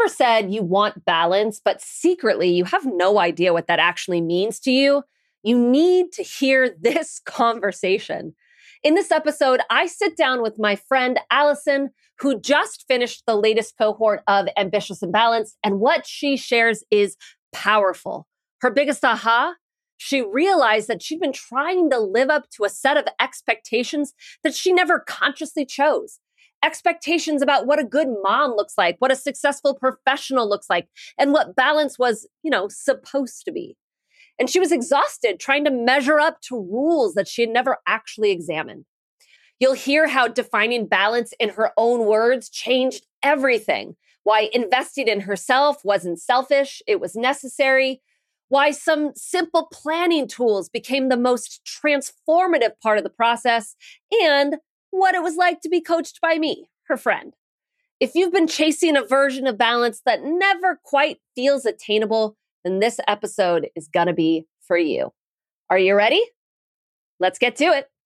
ever said you want balance, but secretly you have no idea what that actually means to you? You need to hear this conversation. In this episode, I sit down with my friend Allison, who just finished the latest cohort of Ambitious and Balanced, and what she shares is powerful. Her biggest aha? She realized that she'd been trying to live up to a set of expectations that she never consciously chose. Expectations about what a good mom looks like, what a successful professional looks like, and what balance was, supposed to be. And she was exhausted trying to measure up to rules that she had never actually examined. You'll hear how defining balance in her own words changed everything. Why investing in herself wasn't selfish, it was necessary. Why some simple planning tools became the most transformative part of the process, and what it was like to be coached by me, her friend. If you've been chasing a version of balance that never quite feels attainable, then this episode is going to be for you. Are you ready? Let's get to it.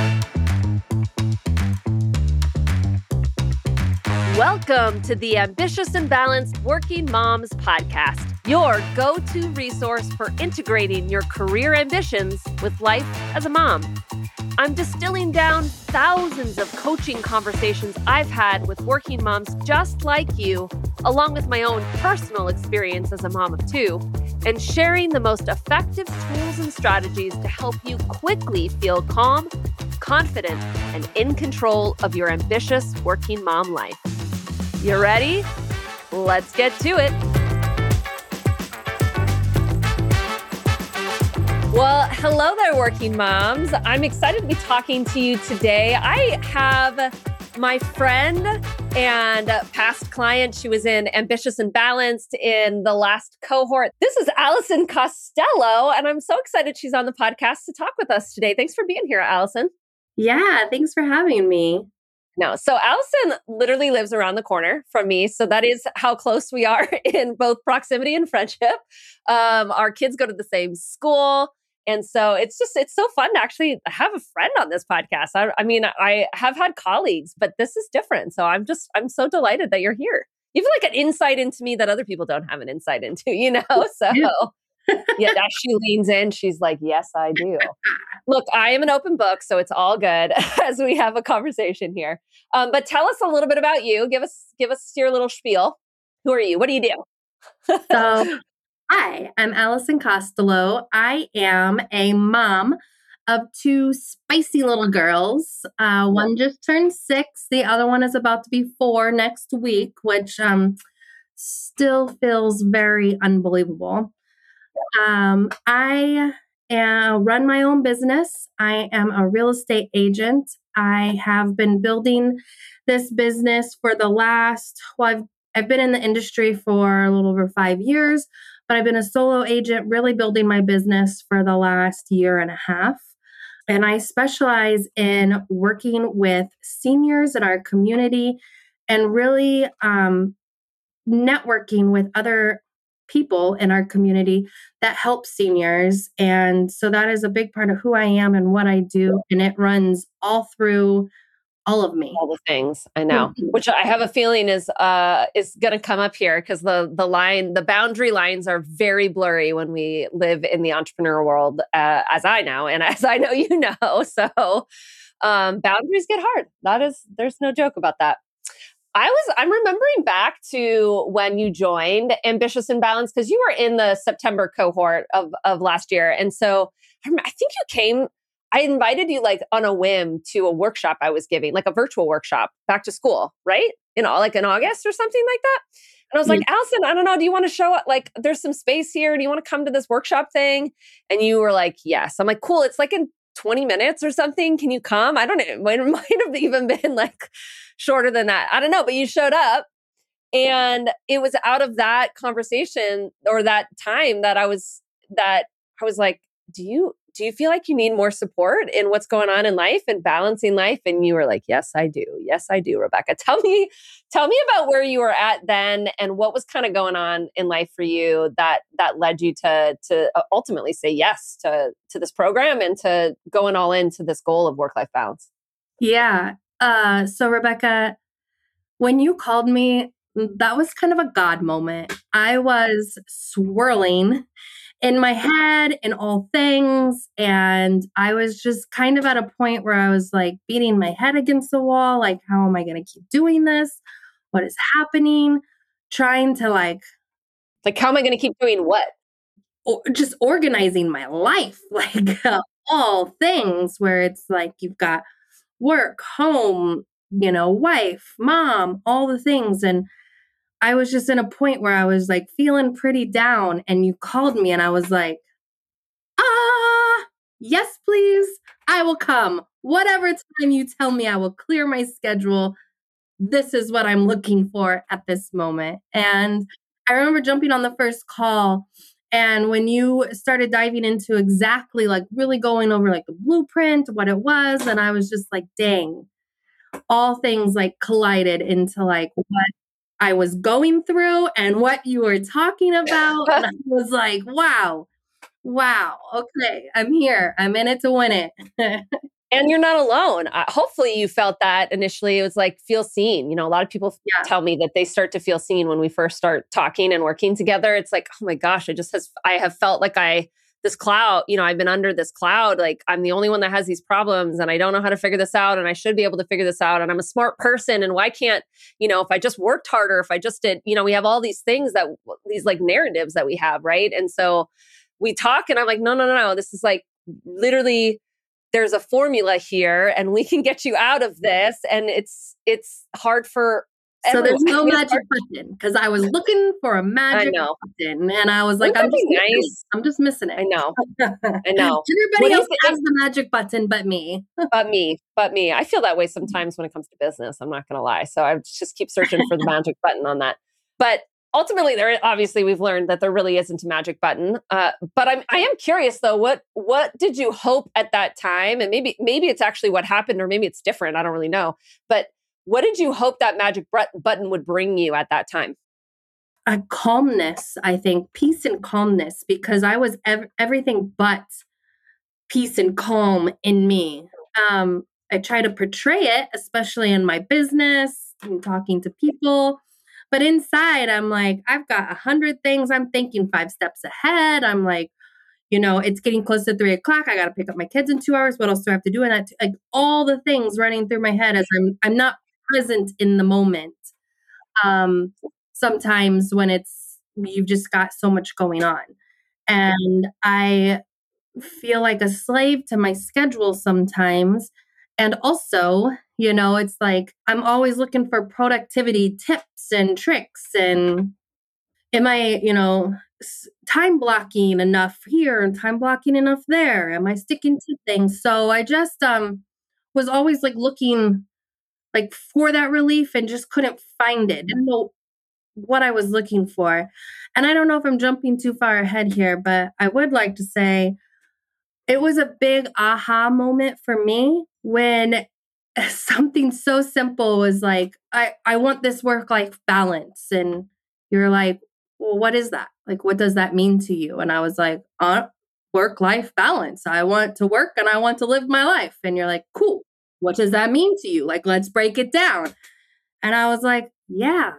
Welcome to the Ambitious and Balanced Working Moms Podcast, your go-to resource for integrating your career ambitions with life as a mom. I'm distilling down thousands of coaching conversations I've had with working moms just like you, along with my own personal experience as a mom of two, and sharing the most effective tools and strategies to help you quickly feel calm, confident, and in control of your ambitious working mom life. You ready? Let's get to it. Well, hello there, working moms. I'm excited to be talking to you today. I have my friend and past client. She was in Ambitious and Balanced in the last cohort. This is Allison Costello, and I'm so excited she's on the podcast to talk with us today. Thanks for being here, Allison. Yeah, thanks for having me. No, so Allison literally lives around the corner from me. So that is how close we are in both proximity and friendship. Our kids go to the same school. And so it's so fun to actually have a friend on this podcast. I have had colleagues, but this is different. So I'm so delighted that you're here. You have like an insight into me that other people don't have an insight into, So yeah, as she leans in, she's like, yes, I do. Look, I am an open book, so it's all good as we have a conversation here. But tell us a little bit about you. Give us your little spiel. Who are you? What do you do? So, hi, I'm Allison Costello. I am a mom of two spicy little girls. One just turned 6. The other one is about to be 4 next week, which still feels very unbelievable. I run my own business. I am a real estate agent. I have been building this business for the last, I've been in the industry for a little over 5 years, but I've been a solo agent really building my business for the last year and a half. And I specialize in working with seniors in our community and really networking with other people in our community that help seniors. And so that is a big part of who I am and what I do. And it runs all through all of me. All the things I know, which I have a feeling is going to come up here because the boundary lines are very blurry when we live in the entrepreneur world, as I know, and as I know, So boundaries get hard. There's no joke about that. I'm remembering back to when you joined Ambitious and Balanced because you were in the September cohort of last year. And so I think you came, I invited you like on a whim to a workshop I was giving, like a virtual workshop back to school, right? Like in August or something like that. And I was like, Allison, I don't know. Do you want to show up? Like, there's some space here. Do you want to come to this workshop thing? And you were like, yes. I'm like, cool. It's like in 20 minutes or something. Can you come? I don't know. It might have even been like shorter than that. I don't know, but you showed up and it was out of that conversation or that time that I was like, do you feel like you need more support in what's going on in life and balancing life? And you were like, yes, I do. Yes, I do, Rebecca. Tell me about where you were at then and what was kind of going on in life for you that led you to ultimately say yes to this program and to going all into this goal of work-life balance. Yeah. So Rebecca, when you called me that was kind of a God moment. I was swirling in my head in all things. And I was just kind of at a point where I was like beating my head against the wall. Like, how am I going to keep doing this? What is happening? Trying to Like, how am I going to keep doing what? just organizing my life, like all things where it's like you've got work, home, wife, mom, all the things. And I was just in a point where I was like feeling pretty down. And you called me, and I was like, yes, please. I will come. Whatever time you tell me, I will clear my schedule. This is what I'm looking for at this moment. And I remember jumping on the first call. And when you started diving into exactly like really going over like the blueprint, what it was, and I was just like, dang, all things like collided into like what I was going through and what you were talking about. And I was like, wow, okay, I'm here. I'm in it to win it. And you're not alone. Hopefully you felt that initially. It was like, feel seen. A lot of people tell me that they start to feel seen when we first start talking and working together. It's like, oh my gosh, I have felt like this cloud, I've been under this cloud. Like, I'm the only one that has these problems, and I don't know how to figure this out. And I should be able to figure this out. And I'm a smart person. And why can't, if I just worked harder, if I just did, we have all these things these like narratives that we have. Right. And so we talk, and I'm like, no. This is like literally, there's a formula here, and we can get you out of this. And it's hard for so everyone. There's no magic button, because I was looking for a magic button, and I was like, I'm just missing it. I know. Everybody else has the magic button but me. but me. I feel that way sometimes when it comes to business. I'm not going to lie. So I just keep searching for the magic button on that. But ultimately, obviously we've learned that there really isn't a magic button. But I am curious though, what did you hope at that time? And maybe it's actually what happened, or maybe it's different. I don't really know. But what did you hope that magic button would bring you at that time? A calmness, I think, peace and calmness, because I was everything but peace and calm in me. I try to portray it, especially in my business and talking to people. But inside, I'm like, I've got 100 things. I'm thinking 5 steps ahead. I'm like, it's getting close to 3:00. I got to pick up my kids in 2 hours. What else do I have to do? And like all the things running through my head as I'm not present in the moment. Sometimes when you've just got so much going on, and I feel like a slave to my schedule sometimes. And also, it's like I'm always looking for productivity tips and tricks. And am I, time blocking enough here and time blocking enough there? Am I sticking to things? So I just was always like looking like for that relief and just couldn't find it. Didn't know what I was looking for. And I don't know if I'm jumping too far ahead here, but I would like to say it was a big aha moment for me when something so simple was like, I want this work-life balance. And you're like, well, what is that? Like, what does that mean to you? And I was like, work-life balance. I want to work and I want to live my life. And you're like, cool. What does that mean to you? Like, let's break it down. And I was like, yeah,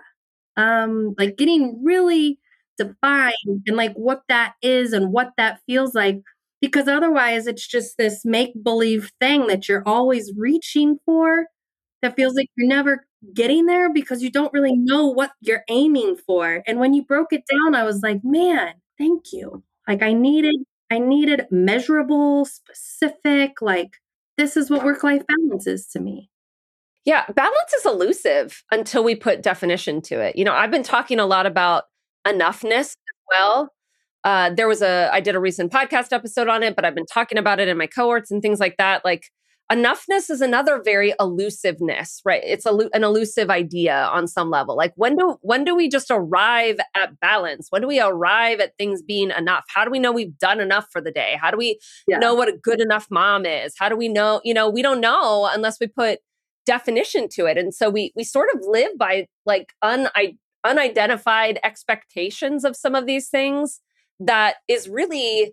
like getting really defined and like what that is and what that feels like. Because otherwise it's just this make-believe thing that you're always reaching for that feels like you're never getting there because you don't really know what you're aiming for. And when you broke it down, I was like, man, thank you. Like I needed measurable, specific, like this is what work-life balance is to me. Yeah, balance is elusive until we put definition to it. I've been talking a lot about enoughness as well. I did a recent podcast episode on it, but I've been talking about it in my cohorts and things like that. Like enoughness is another very elusiveness, right? It's an elusive idea on some level. Like when do we just arrive at balance? When do we arrive at things being enough? How do we know we've done enough for the day? How do we know what a good enough mom is? How do we know, we don't know unless we put definition to it. And so we sort of live by like unidentified expectations of some of these things that is really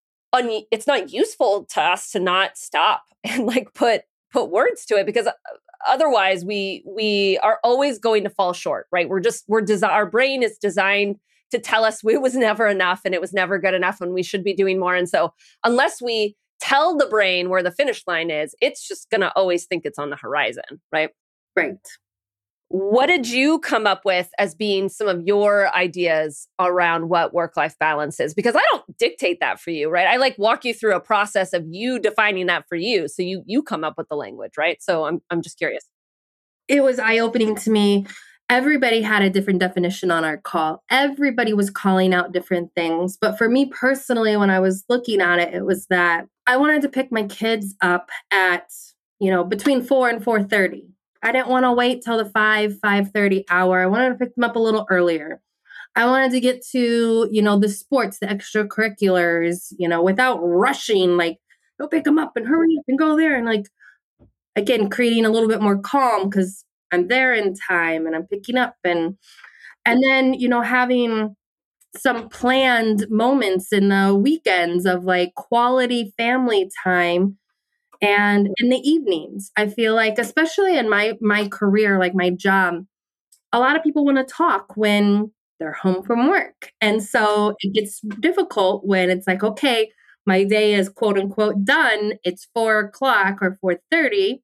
it's not useful to us to not stop and like put words to it, because otherwise we are always going to fall short, right? Our brain is designed to tell us it was never enough and it was never good enough and we should be doing more. And so unless we tell the brain where the finish line is, it's just going to always think it's on the horizon, right? Right. What did you come up with as being some of your ideas around what work-life balance is? Because I don't dictate that for you, right? I like walk you through a process of you defining that for you. So you come up with the language, right? So I'm just curious. It was eye-opening to me. Everybody had a different definition on our call. Everybody was calling out different things. But for me personally, when I was looking at it, it was that I wanted to pick my kids up at, between 4 and 4:30. I didn't want to wait till the 5:30 hour. I wanted to pick them up a little earlier. I wanted to get to, the sports, the extracurriculars, without rushing, like, go pick them up and hurry up and go there. And like, again, creating a little bit more calm because I'm there in time and I'm picking up and then, having some planned moments in the weekends of like quality family time. And in the evenings, I feel like, especially in my career, like my job, a lot of people want to talk when they're home from work. And so it gets difficult when it's like, okay, my day is quote unquote done. It's 4 o'clock or 4:30.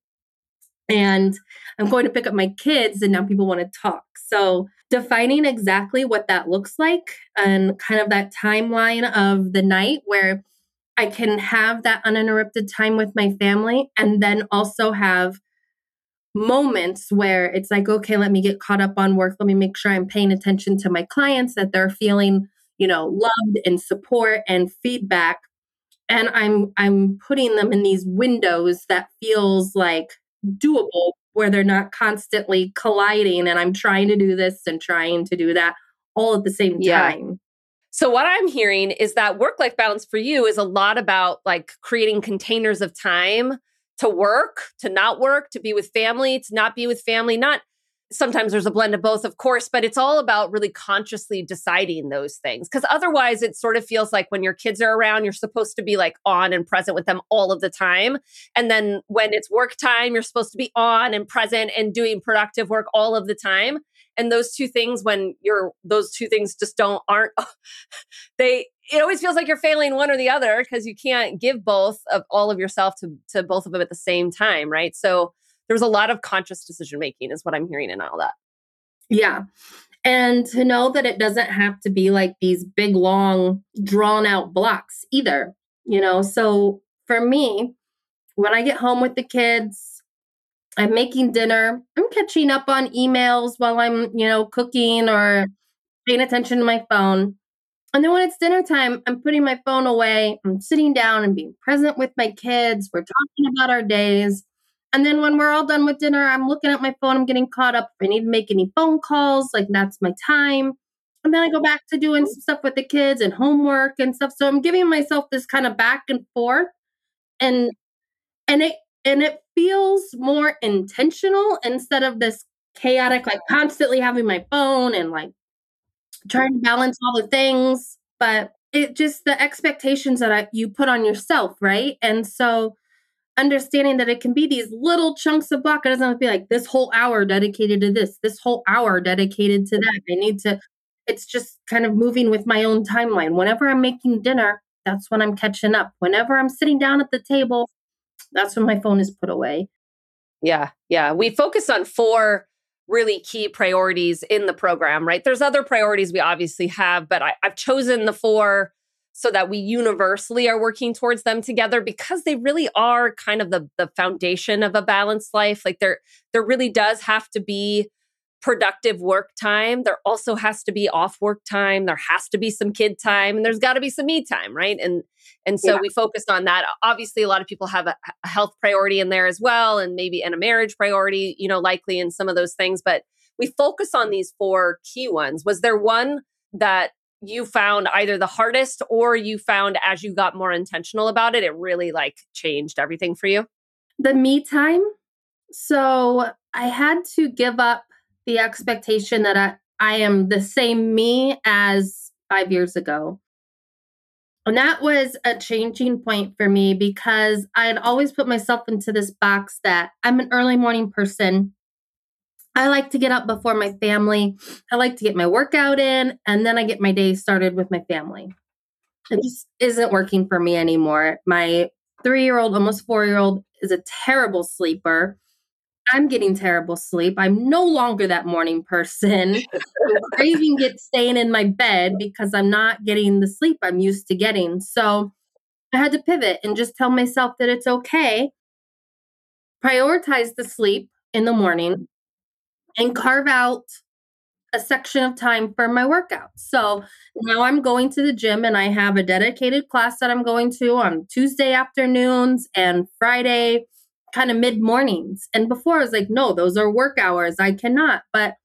And I'm going to pick up my kids and now people want to talk. So defining exactly what that looks like and kind of that timeline of the night where I can have that uninterrupted time with my family and then also have moments where it's like, okay, let me get caught up on work. Let me make sure I'm paying attention to my clients, that they're feeling, loved and support and feedback. And I'm putting them in these windows that feels like doable, where they're not constantly colliding and I'm trying to do this and trying to do that all at the same time. So what I'm hearing is that work-life balance for you is a lot about like creating containers of time to work, to not work, to be with family, to not be with family. Not sometimes there's a blend of both, of course, but it's all about really consciously deciding those things. Because otherwise it sort of feels like when your kids are around, you're supposed to be like on and present with them all of the time. And then when it's work time, you're supposed to be on and present and doing productive work all of the time. And those two things, those two things just aren't, it always feels like you're failing one or the other because you can't give both of all of yourself to both of them at the same time, right? So there's a lot of conscious decision making is what I'm hearing in all that. Yeah. And to know that it doesn't have to be like these big, long, drawn out blocks either, So for me, when I get home with the kids, I'm making dinner, I'm catching up on emails while I'm, cooking or paying attention to my phone. And then when it's dinner time, I'm putting my phone away. I'm sitting down and being present with my kids. We're talking about our days. And then when we're all done with dinner, I'm looking at my phone. I'm getting caught up. If I need to make any phone calls, like that's my time. And then I go back to doing some stuff with the kids and homework and stuff. So I'm giving myself this kind of back and forth. And it feels more intentional instead of this chaotic, like constantly having my phone and like trying to balance all the things. But it just the expectations that you put on yourself, right? And so understanding that it can be these little chunks of block. It doesn't have to be like this whole hour dedicated to this whole hour dedicated to that. It's just kind of moving with my own timeline. Whenever I'm making dinner, that's when I'm catching up. Whenever I'm sitting down at the table, that's when my phone is put away. Yeah. Yeah. We focus on 4 really key priorities in the program, right? There's other priorities we obviously have, but I've chosen the 4 so that we universally are working towards them together because they really are kind of the foundation of a balanced life. Like there really does have to be productive work time. There also has to be off work time. There has to be some kid time, and there's got to be some me time, right? And so we focused on that. Obviously, a lot of people have a health priority in there as well, and a marriage priority, likely in some of those things. But we focus on these 4 key ones. Was there one that you found either the hardest or you found as you got more intentional about it, it really like changed everything for you? The me time. So I had to give up the expectation that I am the same me as 5 years ago. And that was a changing point for me because I had always put myself into this box that I'm an early morning person. I like to get up before my family. I like to get my workout in, and then I get my day started with my family. It just isn't working for me anymore. My 3-year-old, almost 4-year-old, is a terrible sleeper. I'm getting terrible sleep. I'm no longer that morning person. I'm craving staying in my bed because I'm not getting the sleep I'm used to getting. So I had to pivot and just tell myself that it's okay. Prioritize the sleep in the morning and carve out a section of time for my workout. So now I'm going to the gym and I have a dedicated class that I'm going to on Tuesday afternoons and Friday kind of mid mornings. And before I was like, no, those are work hours. I cannot. But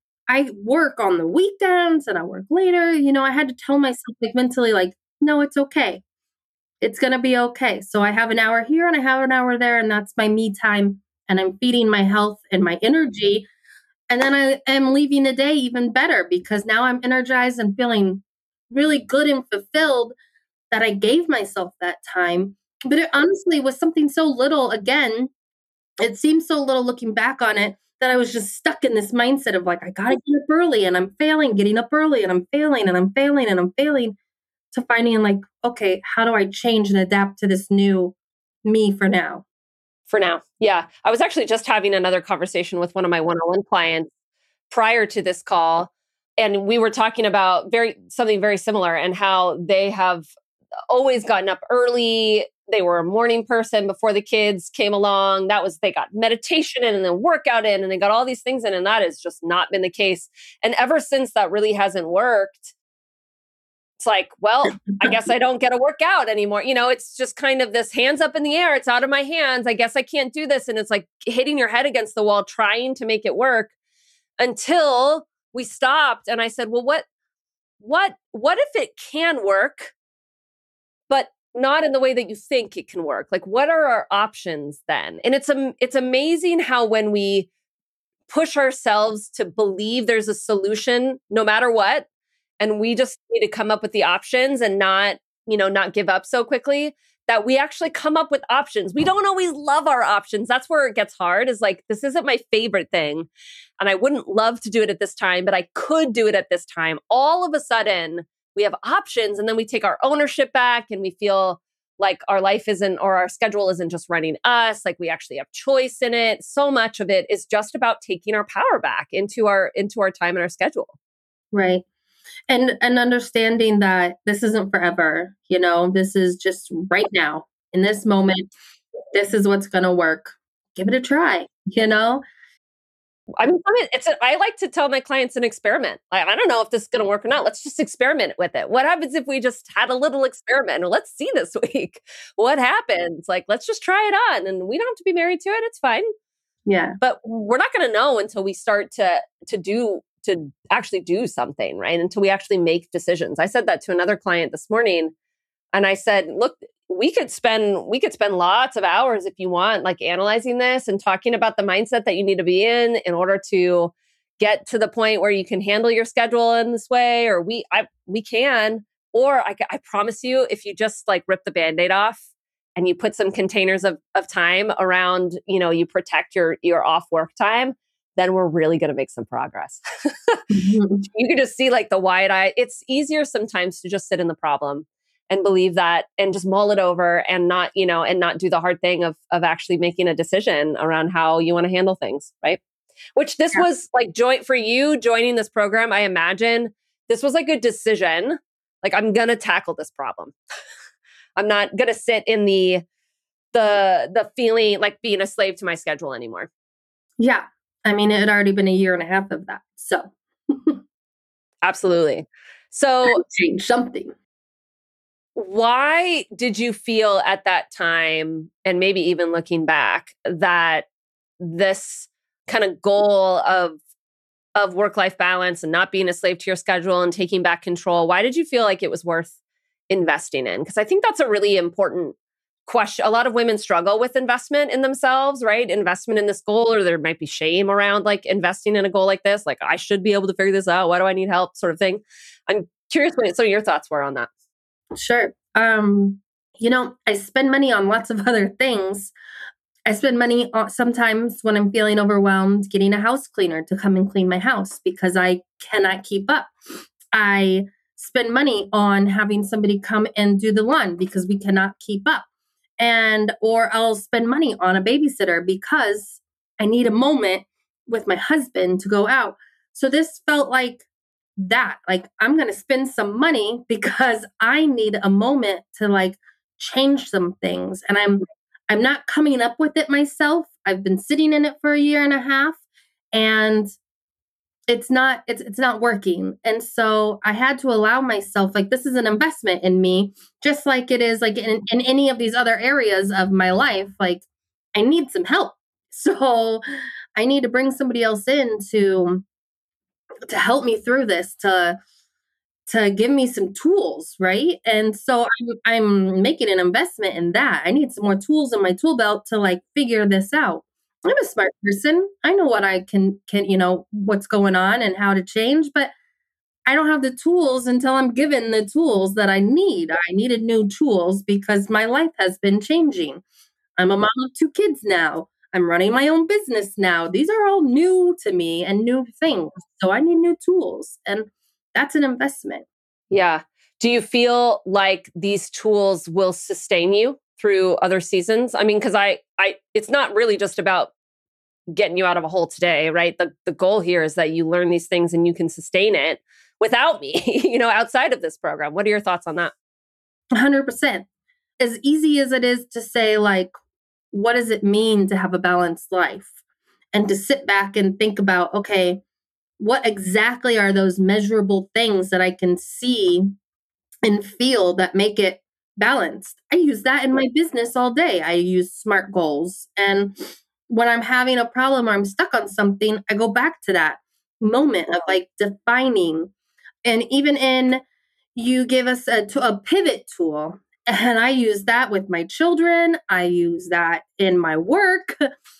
I work on the weekends and I work later. I had to tell myself like mentally, like, no, it's okay. It's going to be okay. So I have an hour here and I have an hour there, and that's my me time. And I'm feeding my health and my energy, and then I am leaving the day even better because now I'm energized and feeling really good and fulfilled that I gave myself that time. But it honestly was something so little. Again, it seems so little looking back on it that I was just stuck in this mindset of like, I got to get up early and I'm failing, getting up early and I'm failing and I'm failing and I'm failing, to finding like, okay, how do I change and adapt to this new me for now? For now. Yeah. I was actually just having another conversation with one of my one-on-one clients prior to this call. And we were talking about something very similar, and how they have always gotten up early. They were a morning person before the kids came along. They got meditation in and then workout in, and they got all these things in. And that has just not been the case. And ever since that really hasn't worked, it's like, well, I guess I don't get a workout anymore. It's just kind of this hands up in the air. It's out of my hands. I guess I can't do this. And it's like hitting your head against the wall, trying to make it work, until we stopped. And I said, well, what if it can work, but not in the way that you think it can work? Like, what are our options then? And it's amazing how when we push ourselves to believe there's a solution no matter what, and we just need to come up with the options and not give up so quickly, that we actually come up with options. We don't always love our options. That's where it gets hard, is like, this isn't my favorite thing, and I wouldn't love to do it at this time, but I could do it at this time. All of a sudden, we have options, and then we take our ownership back, and we feel like our life isn't, or our schedule isn't just running us, like we actually have choice in it. So much of it is just about taking our power back into our time and our schedule. Right. And understanding that this isn't forever, this is just right now in this moment. This is what's going to work. Give it a try. I like to tell my clients an experiment. I don't know if this is going to work or not. Let's just experiment with it. What happens if we just had a little experiment? Well, let's see this week what happens. Like, let's just try it on, and we don't have to be married to it. It's fine. Yeah. But we're not going to know until we start to actually do something, right? Until we actually make decisions. I said that to another client this morning, and I said, look, we could spend lots of hours if you want, like analyzing this and talking about the mindset that you need to be in order to get to the point where you can handle your schedule in this way, or we can, or I promise you, if you just like rip the Band-Aid off and you put some containers of time around, you protect your off work time, then we're really going to make some progress. Mhm. You can just see like the wide eye. It's easier sometimes to just sit in the problem and believe that, and just mull it over, and not do the hard thing of actually making a decision around how you want to handle things, right? Which this was like for you joining this program. I imagine this was like a decision. Like, I'm going to tackle this problem. I'm not going to sit in the feeling like being a slave to my schedule anymore. Yeah. I mean, it had already been a year and a half of that. So absolutely. So change something. Why did you feel at that time, and maybe even looking back, that this kind of goal of work-life balance and not being a slave to your schedule and taking back control, why did you feel like it was worth investing in? Because I think that's a really important question. A lot of women struggle with investment in themselves, right? Investment in this goal, or there might be shame around like investing in a goal like this. Like, I should be able to figure this out. Why do I need help? Sort of thing. I'm curious what some of your thoughts were on that. Sure. Um, I spend money on lots of other things. I spend money on, sometimes when I'm feeling overwhelmed, getting a house cleaner to come and clean my house because I cannot keep up. I spend money on having somebody come and do the lawn because we cannot keep up. And or I'll spend money on a babysitter because I need a moment with my husband to go out. So this felt like that. Like I'm going to spend some money because I need a moment to like change some things. And I'm not coming up with it myself. I've been sitting in it for a year and a half and it's not working. And so I had to allow myself, like, this is an investment in me, just like it is like in any of these other areas of my life. Like I need some help. So I need to bring somebody else in to help me through this, to give me some tools, right? And so I'm making an investment in that. I need some more tools in my tool belt to like figure this out. I'm a smart person. I know what I can what's going on and how to change, but I don't have the tools until I'm given the tools that I need. I needed new tools because my life has been changing. I'm a mom of two kids now. I'm running my own business now. These are all new to me and new things. So I need new tools. And that's an investment. Yeah. Do you feel like these tools will sustain you through other seasons? I mean, because it's not really just about getting you out of a hole today, right? The goal here is that you learn these things and you can sustain it without me, outside of this program. What are your thoughts on that? 100%. As easy as it is to say, like, what does it mean to have a balanced life? And to sit back and think about, okay, what exactly are those measurable things that I can see and feel that make it balanced? I use that in my business all day. I use SMART goals. And when I'm having a problem or I'm stuck on something, I go back to that moment of like defining. And even in, you give us a pivot tool. And I use that with my children. I use that in my work.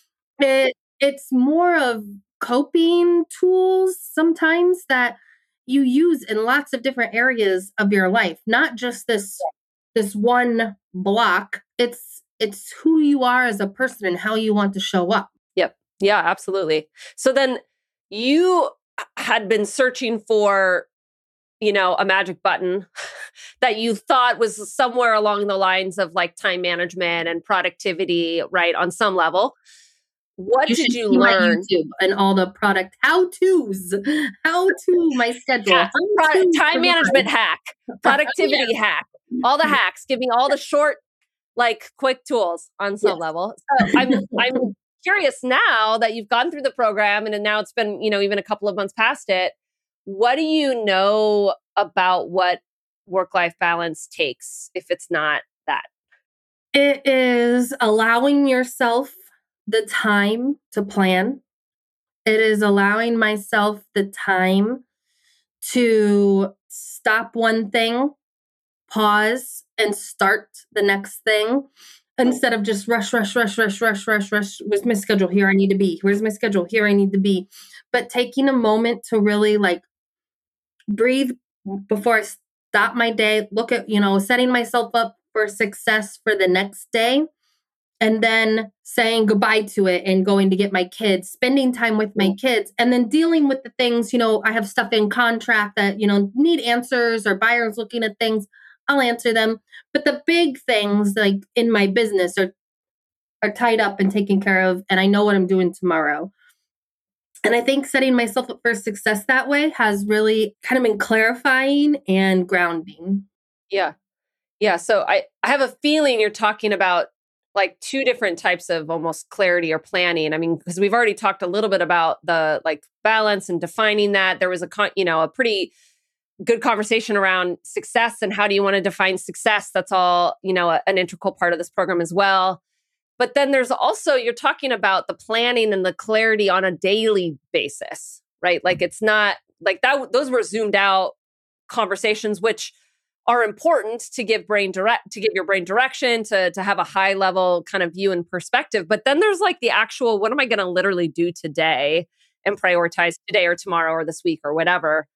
It's more of coping tools sometimes that you use in lots of different areas of your life, not just this one block. It's who you are as a person and how you want to show up. Yep. Yeah, absolutely. So then you had been searching for, a magic button that you thought was somewhere along the lines of like time management and productivity, right? On some level. What You did should you see my learn? YouTube and all the product how-tos, how to my schedule, Yeah, how-tos time for management life. hack, Yeah. productivity hack, all the hacks. Give me all the short, like quick tools on some Yes. level. So I'm curious now that you've gone through the program and now it's been, even a couple of months past it. What do you know about what work-life balance takes if it's not that? It is allowing yourself the time to plan. It is allowing myself the time to stop one thing, pause, and start the next thing instead of just rush, rush, rush, rush, rush, rush, rush. Where's my schedule? Here I need to be. Where's my schedule? Here I need to be. But taking a moment to really like breathe before I stop my day, look at, setting myself up for success for the next day, and then saying goodbye to it and going to get my kids, spending time with my kids, and then dealing with the things, I have stuff in contract that, need answers or buyers looking at things. I'll answer them. But the big things like in my business are tied up and taken care of. And I know what I'm doing tomorrow. And I think setting myself up for success that way has really kind of been clarifying and grounding. Yeah. Yeah. So I have a feeling you're talking about like two different types of almost clarity or planning. I mean, because we've already talked a little bit about the like balance and defining that. There was a pretty good conversation around success and how do you want to define success. That's all, an integral part of this program as well. But then there's also, you're talking about the planning and the clarity on a daily basis, right? Like it's not like that, those were zoomed out conversations, which are important to give your brain direction, to have a high level kind of view and perspective. But then there's like the actual, what am I going to literally do today and prioritize today or tomorrow or this week or whatever?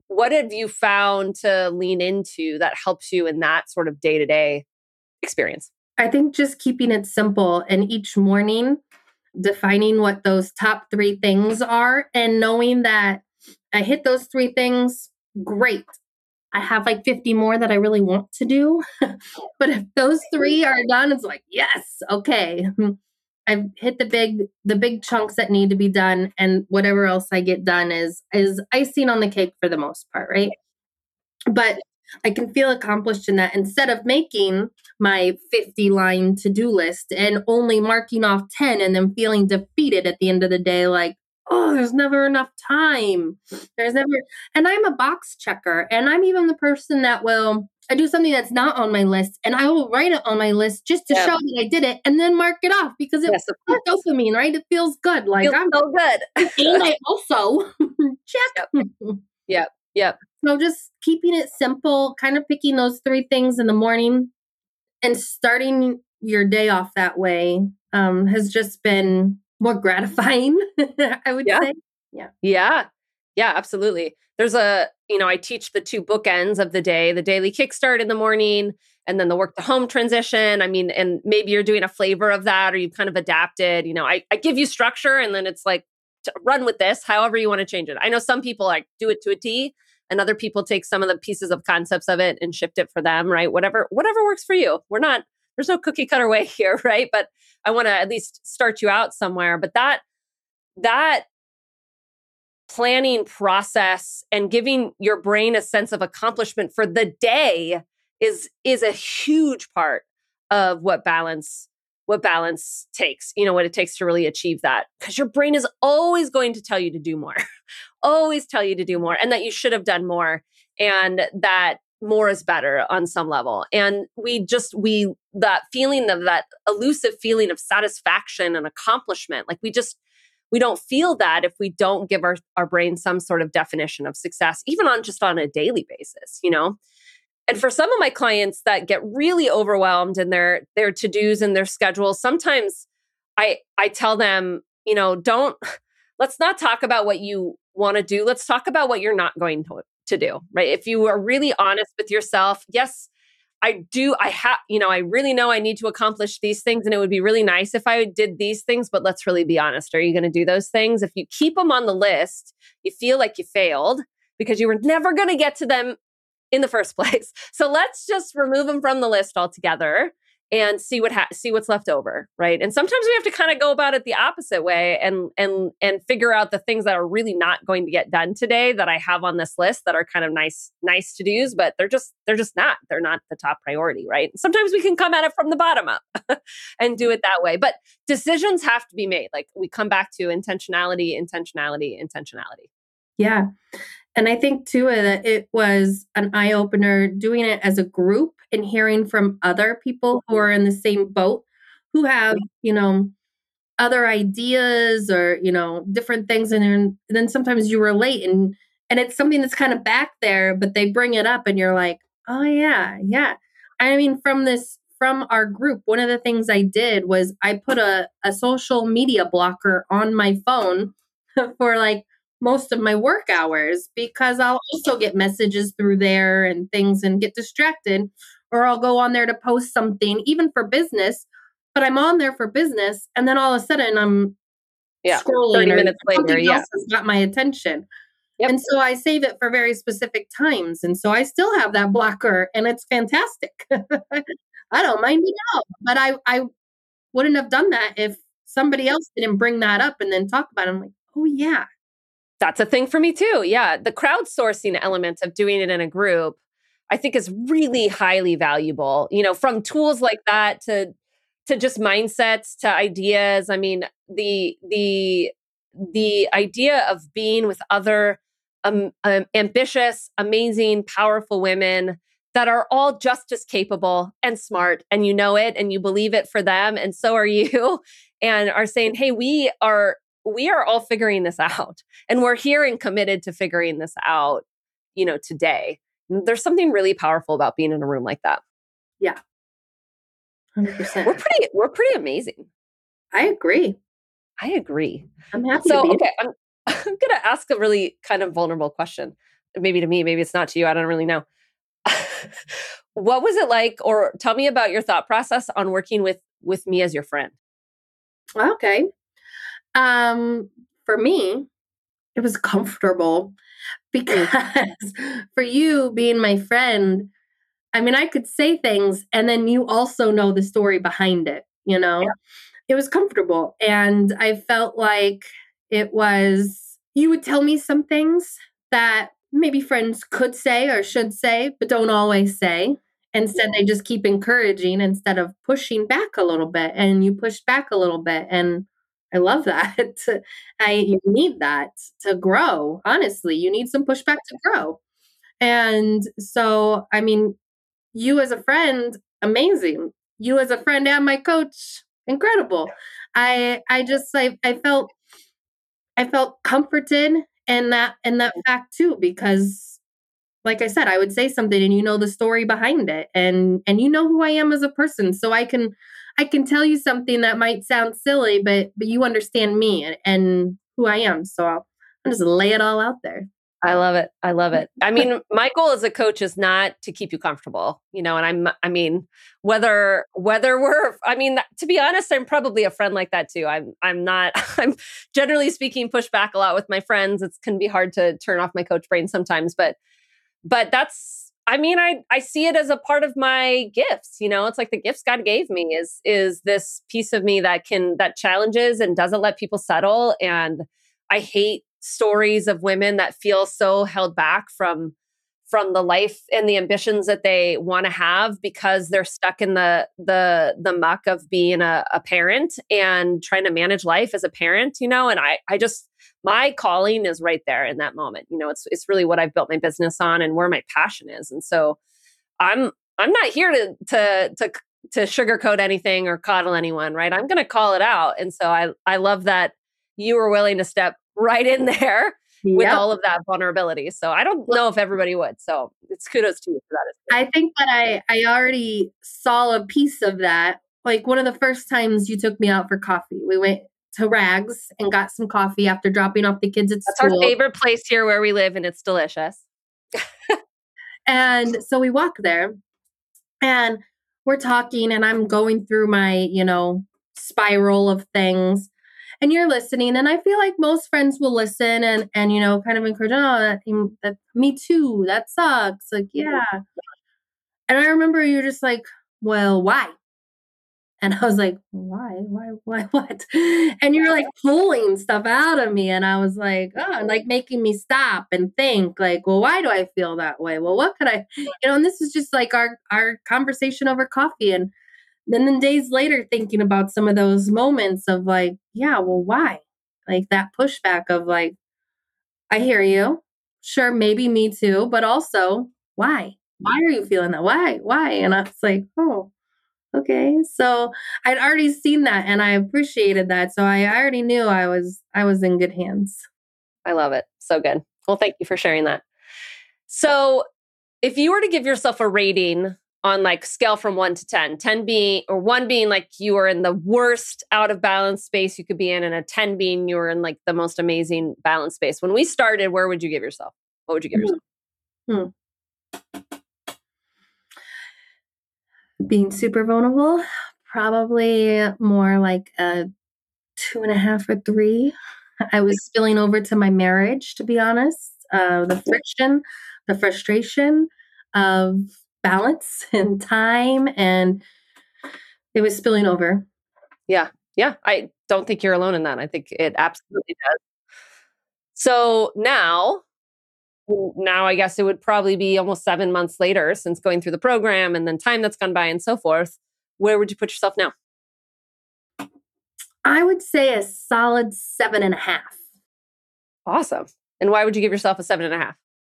what have you found to lean into that helps you in that sort of day-to-day experience? I think just keeping it simple and each morning defining what those top three things are and knowing that I hit those three things, great. I have like 50 more that I really want to do. But if those three are done, it's like, yes, okay. I've hit the big chunks that need to be done, and whatever else I get done is icing on the cake for the most part, right? But I can feel accomplished in that instead of making my 50 line to-do list and only marking off 10 and then feeling defeated at the end of the day, like, oh, there's never enough time. There's never, and I'm a box checker. And I'm even the person that I do something that's not on my list and I will write it on my list just to show that I did it and then mark it off because it's dopamine, right? It feels good. Like, feels I'm so good. And I also check. Yep. So just keeping it simple, kind of picking those three things in the morning and starting your day off that way has just been more gratifying, I would say. Yeah, absolutely. There's I teach the two bookends of the day, the daily kickstart in the morning and then the work to home transition. I mean, and maybe you're doing a flavor of that or you've kind of adapted. I give you structure and then it's like, run with this, however you want to change it. I know some people like do it to a T and other people take some of the pieces of concepts of it and shift it for them, right? Whatever works for you. There's no cookie cutter way here, right? But I want to at least start you out somewhere. But that planning process and giving your brain a sense of accomplishment for the day is a huge part of what balance takes, what it takes to really achieve that. Because your brain is always going to tell you to do more, always tell you to do more, and that you should have done more, and that more is better on some level. And that feeling of that elusive feeling of satisfaction and accomplishment, like we don't feel that if we don't give our brain some sort of definition of success, even on a daily basis, And for some of my clients that get really overwhelmed in their to-dos and their schedules, sometimes I tell them, let's not talk about what you want to do. Let's talk about what you're not going to do, right? If you are really honest with yourself, yes, I really know I need to accomplish these things and it would be really nice if I did these things, but let's really be honest. Are you going to do those things? If you keep them on the list, you feel like you failed because you were never going to get to them in the first place. So let's just remove them from the list altogether and see what's left over, right? And sometimes we have to kind of go about it the opposite way and figure out the things that are really not going to get done today that I have on this list that are kind of nice to-dos, but they're just not. They're not the top priority, right? Sometimes we can come at it from the bottom up and do it that way. But decisions have to be made. Like we come back to intentionality. Yeah. And I think too that it was an eye opener doing it as a group and hearing from other people who are in the same boat, who have, other ideas or, different things. And then sometimes you relate and it's something that's kind of back there, but they bring it up and you're like, oh yeah. Yeah. I mean, from our group, one of the things I did was I put a social media blocker on my phone for like most of my work hours because I'll also get messages through there and things and get distracted, or I'll go on there to post something even for business, but I'm on there for business. And then all of a sudden I'm scrolling 30 minutes later. Something else has got my attention. Yep. And so I save it for very specific times. And so I still have that blocker and it's fantastic. I don't mind it at all, but I wouldn't have done that if somebody else didn't bring that up and then talk about it. I'm like, oh yeah. That's a thing for me too. Yeah. The crowdsourcing element of doing it in a group, I think is really highly valuable, from tools like that to just mindsets to ideas. I mean, the idea of being with other ambitious, amazing, powerful women that are all just as capable and smart, and you know it and you believe it for them, and so are you, and are saying, hey, we are all figuring this out and we're here and committed to figuring this out, today. There's something really powerful about being in a room like that. Yeah. 100%. We're pretty amazing. I agree. I'm happy. So, okay, I'm going to ask a really kind of vulnerable question. maybe to me, maybe it's not to you. I don't really know. What was it like, or tell me about your thought process on working with me as your friend? Okay. For me, it was comfortable because for you being my friend, I mean, I could say things and then you also know the story behind it, you know? Yeah. It was comfortable. And I felt like it was, you would tell me some things that maybe friends could say or should say, but don't always say. Instead, they just keep encouraging instead of pushing back a little bit. And you push back a little bit. And I love that. You need that to grow. Honestly, you need some pushback to grow. And so, I mean, you as a friend, amazing. You as a friend and my coach, incredible. I felt comforted in that fact too, because like I said, I would say something and you know the story behind it and you know who I am as a person. So I can tell you something that might sound silly, but you understand me and who I am. So I'll just lay it all out there. I love it. I love it. I mean, my goal as a coach is not to keep you comfortable, I mean, whether we're, I mean, to be honest, I'm probably a friend like that too. I'm not, I'm generally speaking, push back a lot with my friends. It can be hard to turn off my coach brain sometimes, but that's, I mean, I see it as a part of my gifts, it's like the gifts God gave me is this piece of me that challenges and doesn't let people settle. And I hate stories of women that feel so held back from the life and the ambitions that they want to have because they're stuck in the muck of being a parent and trying to manage life as a parent, and I just, my calling is right there in that moment. It's really what I've built my business on and where my passion is. And so I'm not here to sugarcoat anything or coddle anyone, right? I'm going to call it out. And so I love that you were willing to step right in there with all of that vulnerability. So I don't know if everybody would. So it's kudos to you for that. I think that I already saw a piece of that. Like one of the first times you took me out for coffee, we went to Rags and got some coffee after dropping off the kids at That's school. Our favorite place here where we live, and it's delicious. And so we walk there and we're talking and I'm going through my, spiral of things. And you're listening, and I feel like most friends will listen and kind of encourage. Oh, that me too. That sucks. Like, yeah. And I remember you're just like, well, why? And I was like, why, what? And you're like pulling stuff out of me, and I was like, oh, and like making me stop and think, like, well, why do I feel that way? Well, what could I, And this is just like our conversation over coffee, and then days later thinking about some of those moments of like, yeah, well, why? Like that pushback of like, I hear you. Sure, maybe me too, but also why? Why are you feeling that? Why? And I was like, oh, okay. So I'd already seen that and I appreciated that. So I already knew I was in good hands. I love it. So good. Well, thank you for sharing that. So if you were to give yourself a rating on like scale from 1 to 10, 10 being, or 1 being like you were in the worst out of balance space you could be in, and a 10 being you were in like the most amazing balance space. When we started, where would you give yourself? What would you give yourself? Being super vulnerable, probably more like a 2.5 or 3. I was spilling over to my marriage, to be honest. The friction, the frustration of balance and time, and it was spilling over. Yeah. Yeah. I don't think you're alone in that. I think it absolutely does. So now I guess it would probably be almost 7 months later since going through the program, and then time that's gone by and so forth. Where would you put yourself now? I would say a solid 7.5. Awesome. And why would you give yourself a 7.5?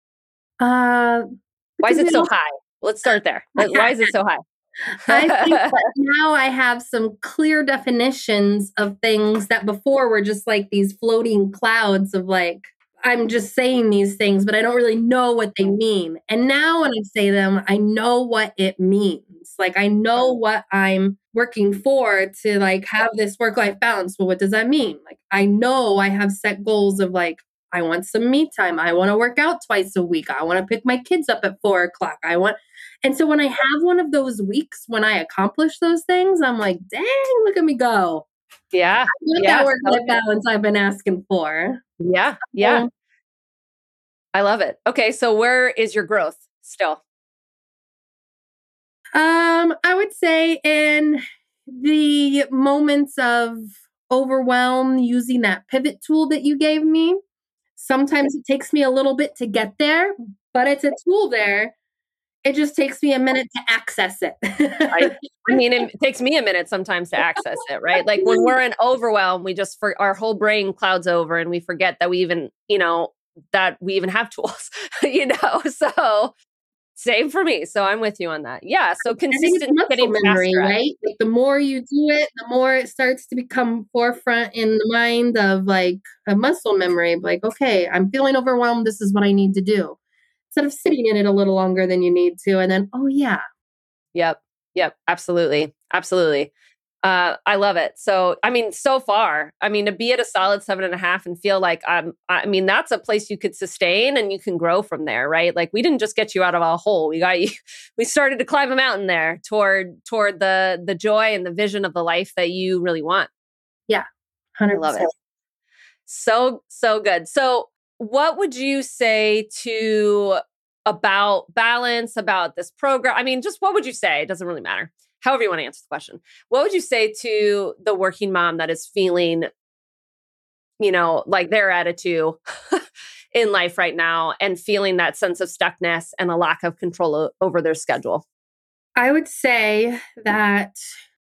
Why is it so high? Let's start there. Why is it so high? I think that now I have some clear definitions of things that before were just like these floating clouds of like, I'm just saying these things, but I don't really know what they mean. And now when I say them, I know what it means. Like I know what I'm working for to like have this work-life balance. Well, what does that mean? Like I know I have set goals of like, I want some me time. I want to work out twice a week. I want to pick my kids up at 4 o'clock. And so when I have one of those weeks when I accomplish those things, I'm like, dang, look at me go. Yeah. I want Yeah. that work-life balance I've been asking for. Yeah. Yeah. I love it. Okay. So where is your growth still? I would say in the moments of overwhelm using that pivot tool that you gave me. Sometimes it takes me a little bit to get there, but it's a tool there. It just takes me a minute to access it. I mean, it takes me a minute sometimes to access it, right? Like when we're in overwhelm, our whole brain clouds over and we forget that we even, that we even have tools, so same for me. So I'm with you on that. Yeah. So I think consistent it's getting muscle memory, faster at it. right? Like the more you do it, the more it starts to become forefront in the mind of like a muscle memory. Like, okay, I'm feeling overwhelmed. This is what I need to do. Instead of sitting in it a little longer than you need to. And then, oh yeah. Yep. Yep. Absolutely. Absolutely. I love it. So, I mean, so far, to be at a solid 7.5 and feel like that's a place you could sustain and you can grow from there, right? Like we didn't just get you out of a hole. We got you, we started to climb a mountain there toward the joy and the vision of the life that you really want. Yeah. 100%. I love it. So good. So what would you say about balance, about this program? Just what would you say? It doesn't really matter. However you want to answer the question. What would you say to the working mom that is feeling, like they're at a 2 in life right now and feeling that sense of stuckness and a lack of control over their schedule? I would say that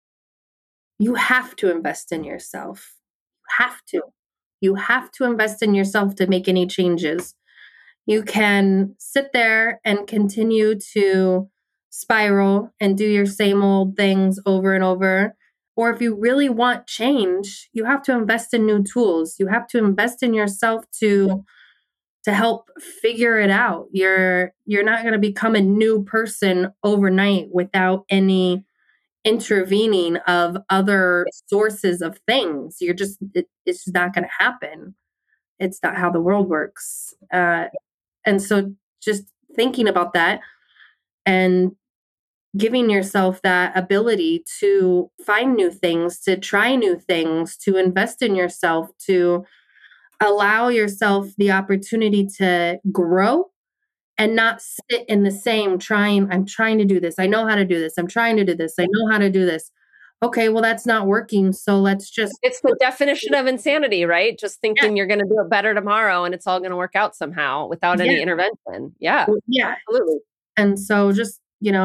you have to invest in yourself. You have to invest in yourself to make any changes. You can sit there and continue to spiral and do your same old things over and over. Or if you really want change, you have to invest in new tools. You have to invest in yourself to help figure it out. You're not going to become a new person overnight without any intervening of other sources of things. It's just not going to happen. It's not how the world works. And so just thinking about that and giving yourself that ability to find new things, to try new things, to invest in yourself, to allow yourself the opportunity to grow and not sit in the same I'm trying to do this. I know how to do this. I'm trying to do this. I know how to do this. Okay, well, that's not working. So let's just. It's the definition of insanity, right? Just thinking you're going to do it better tomorrow and it's all going to work out somehow without any intervention. Yeah. Yeah. Absolutely. And so just,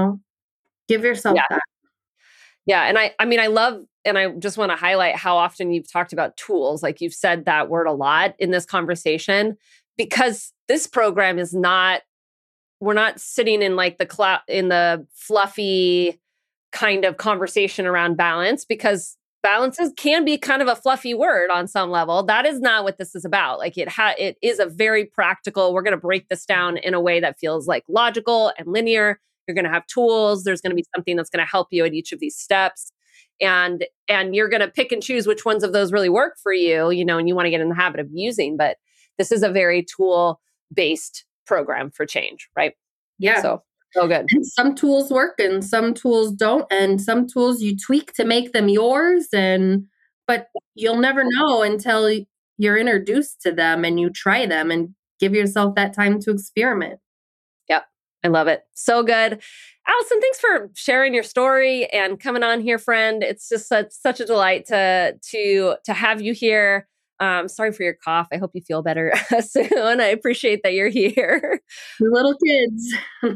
give yourself that. Yeah. And I love, and I just want to highlight how often you've talked about tools. Like you've said that word a lot in this conversation, because this program is we're not sitting in like in the fluffy kind of conversation around balance, because balances can be kind of a fluffy word on some level. That is not what this is about. Like it is a very practical, we're going to break this down in a way that feels like logical and linear. You're going to have tools. There's going to be something that's going to help you at each of these steps. And you're going to pick and choose which ones of those really work for you, and you want to get in the habit of using. But this is a very tool-based program for change, right? Yeah. So good. And some tools work and some tools don't. And some tools you tweak to make them yours. But you'll never know until you're introduced to them and you try them and give yourself that time to experiment. Yep. I love it. So good. Allison, thanks for sharing your story and coming on here, friend. It's just such a delight to have you here. Sorry for your cough. I hope you feel better soon. I appreciate that you're here. The little kids.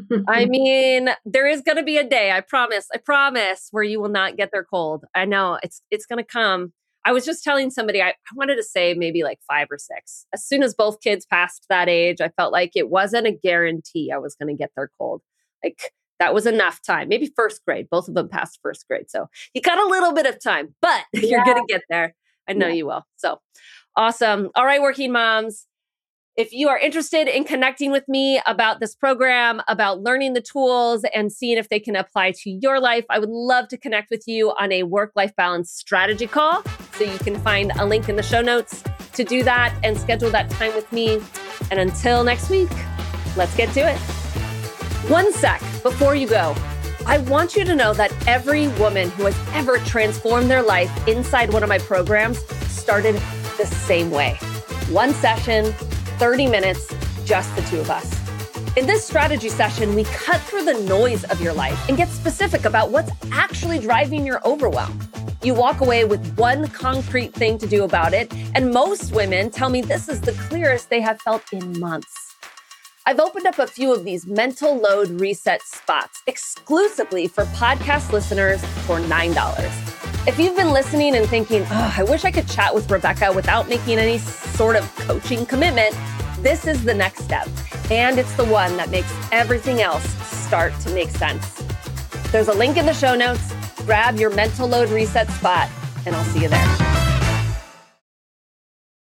There is going to be a day, I promise, where you will not get their cold. I know it's going to come. I was just telling somebody, I wanted to say maybe like 5 or 6. As soon as both kids passed that age, I felt like it wasn't a guarantee I was going to get their cold. Like that was enough time. Maybe first grade. Both of them passed first grade. So you got a little bit of time, but you're going to get there. I know you will. So awesome. All right, working moms. If you are interested in connecting with me about this program, about learning the tools and seeing if they can apply to your life, I would love to connect with you on a work-life balance strategy call. So you can find a link in the show notes. to do that and schedule that time with me. And until next week, let's get to it. One sec before you go. I want you to know that every woman who has ever transformed their life inside one of my programs started the same way. One session, 30 minutes, just the two of us. In this strategy session, we cut through the noise of your life and get specific about what's actually driving your overwhelm. You walk away with one concrete thing to do about it, and most women tell me this is the clearest they have felt in months. I've opened up a few of these mental load reset spots exclusively for podcast listeners for $9. If you've been listening and thinking, I wish I could chat with Rebecca without making any sort of coaching commitment, this is the next step. And it's the one that makes everything else start to make sense. There's a link in the show notes. Grab your mental load reset spot, and I'll see you there.